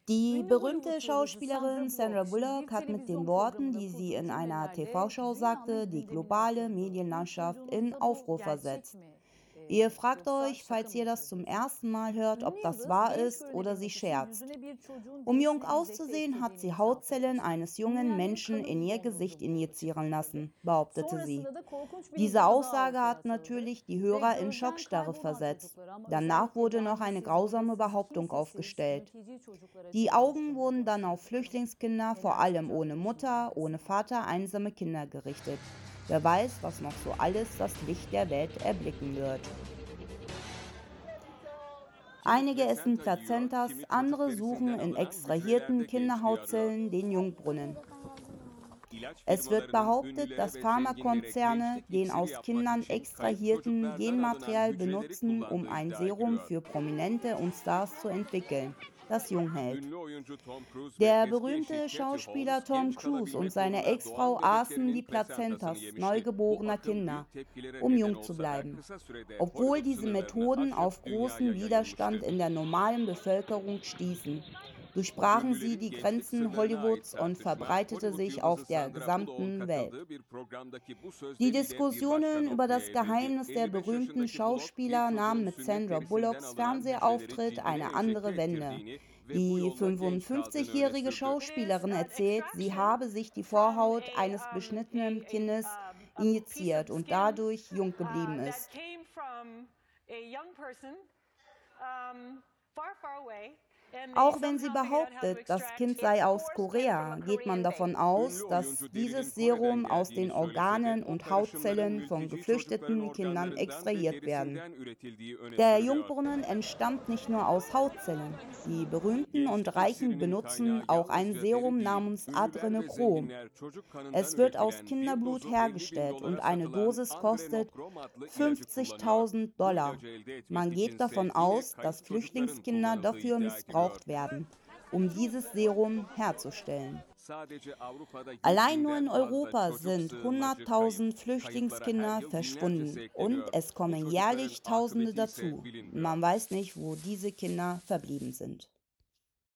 Die berühmte Schauspielerin Sandra Bullock hat mit den Worten, die sie in einer TV-Show sagte, die globale Medienlandschaft in Aufruhr versetzt. Ihr fragt euch, falls ihr das zum ersten Mal hört, ob das wahr ist oder sie scherzt. Um jung auszusehen, hat sie Hautzellen eines jungen Menschen in ihr Gesicht injizieren lassen, behauptete sie. Diese Aussage hat natürlich die Hörer in Schockstarre versetzt. Danach wurde noch eine grausame Behauptung aufgestellt. Die Augen wurden dann auf Flüchtlingskinder, vor allem ohne Mutter, ohne Vater, einsame Kinder gerichtet. Wer weiß, was noch so alles das Licht der Welt erblicken wird. Einige essen Plazentas, andere suchen in extrahierten Kinderhautzellen den Jungbrunnen. Es wird behauptet, dass Pharmakonzerne den aus Kindern extrahierten Genmaterial benutzen, um ein Serum für Prominente und Stars zu entwickeln, das jung hält. Der berühmte Schauspieler Tom Cruise und seine Ex-Frau aßen die Plazentas neugeborener Kinder, um jung zu bleiben. Obwohl diese Methoden auf großen Widerstand in der normalen Bevölkerung stießen, durchbrachen sie die Grenzen Hollywoods und verbreitete sich auf der gesamten Welt. Die Diskussionen über das Geheimnis der berühmten Schauspieler nahmen mit Sandra Bullocks Fernsehauftritt eine andere Wende. Die 55-jährige Schauspielerin erzählt, sie habe sich die Vorhaut eines beschnittenen Kindes injiziert und dadurch jung geblieben ist. Auch wenn sie behauptet, das Kind sei aus Korea, geht man davon aus, dass dieses Serum aus den Organen und Hautzellen von geflüchteten Kindern extrahiert werden. Der Jungbrunnen entstammt nicht nur aus Hautzellen. Die Berühmten und Reichen benutzen auch ein Serum namens Adrenochrom. Es wird aus Kinderblut hergestellt und eine Dosis kostet 50.000 Dollar. Man geht davon aus, dass Flüchtlingskinder dafür missbraucht werden, um dieses Serum herzustellen. Allein nur in Europa sind 100.000 Flüchtlingskinder verschwunden und es kommen jährlich Tausende dazu. Man weiß nicht, wo diese Kinder verblieben sind.